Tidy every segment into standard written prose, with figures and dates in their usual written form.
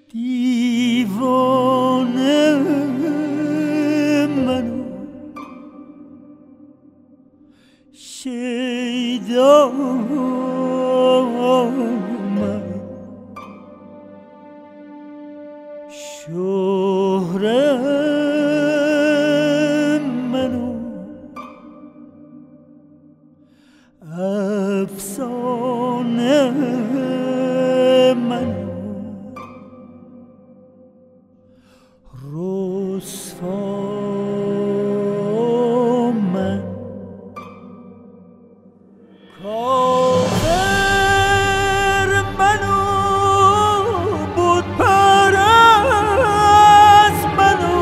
دیوانه منو شیدا من شهره منو افسانه منو رسوا من کافر منو بود پرست منو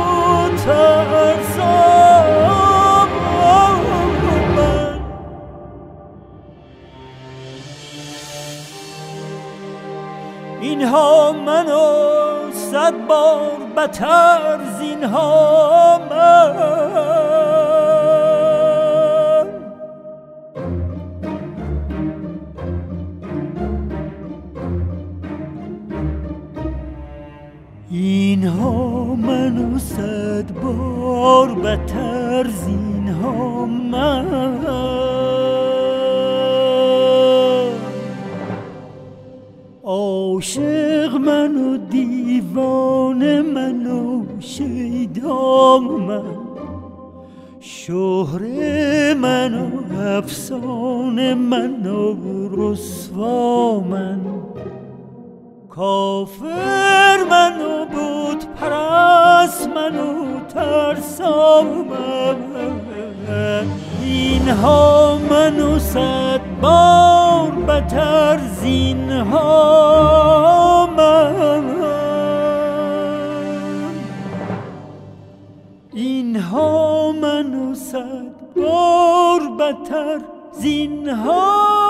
ترسام من اینها منو 100 بار بتر زینها من اینها منو 100 بار بتر زینها من عاشق منو دیوانه منو شیدا من شهره منو افسانه منو رسوا من کافر منو بود پرست منو ترسا من اینها منو 100 بار بتر زینها من اینها منو 100 بار بتر زینها